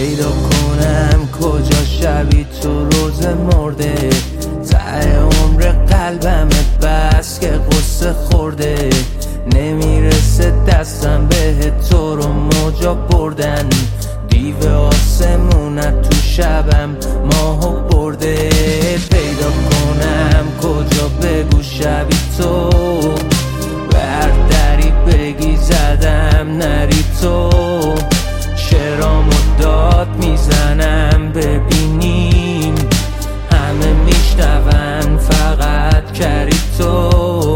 پیدا کنم کجا شبی تو روز مرده، ته عمر قلبم بس که قصه خورده، نمیرسه دستم به تو رو موجا بردن، دیو آسمونت تو شبم ماهو برده. پیدا کنم کجا بگو شبی تو بر دری بگی زدم نری تو، شعرامو داد میزنم ببینیم همه میشنون فقط کری تو،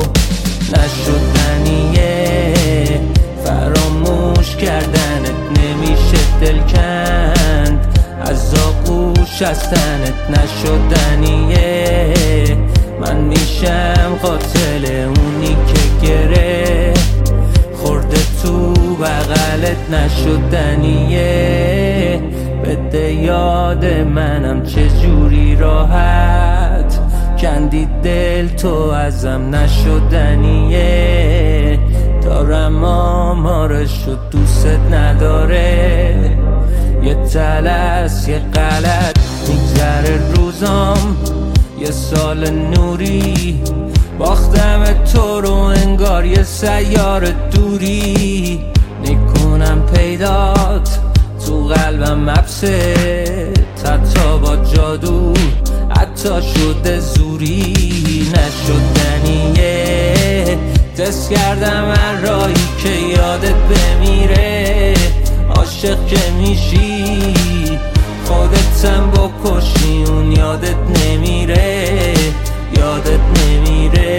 نشدنیه فراموش کردنت نمیشه دل کند از آغوش از تنت، نشدنیه من میشم قاتل اونی که گره خورده تو بغلت، نشدنیه بده یاد منم چجوری راحت کندی دل تو ازم، نشدنیه دارم آمارش و دوست نداره، یه تلس یه غلط میگذره روزام، یه سال نوری باختم تو رو انگار یه سیار دوری، میکنم پیدات تو قلبم حبسه، حتی با جادو حتی شده زوری، نشدنیه دست کردم من رایی که یادت بمیره، عاشق که میشی خودتم بکشی اون یادت نمیره، یادت نمیره،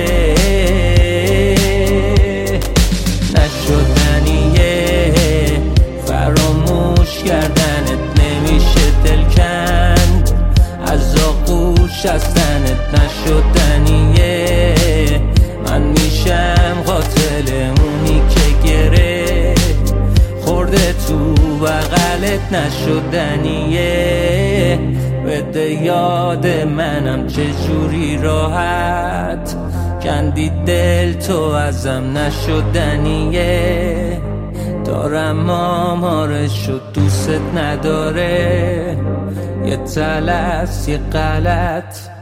نشدنیه فراموش کردنت نمیشه دل کند از آغوش از تنت، نشدنیه من میشم قاتل اونی که گره خورده تو بغلت، نشدنیه بده یاد منم چجوری راحت کندی دل تو ازم، نشدنیه دارم آمارش و دوست نداره، یه تلس یه غلط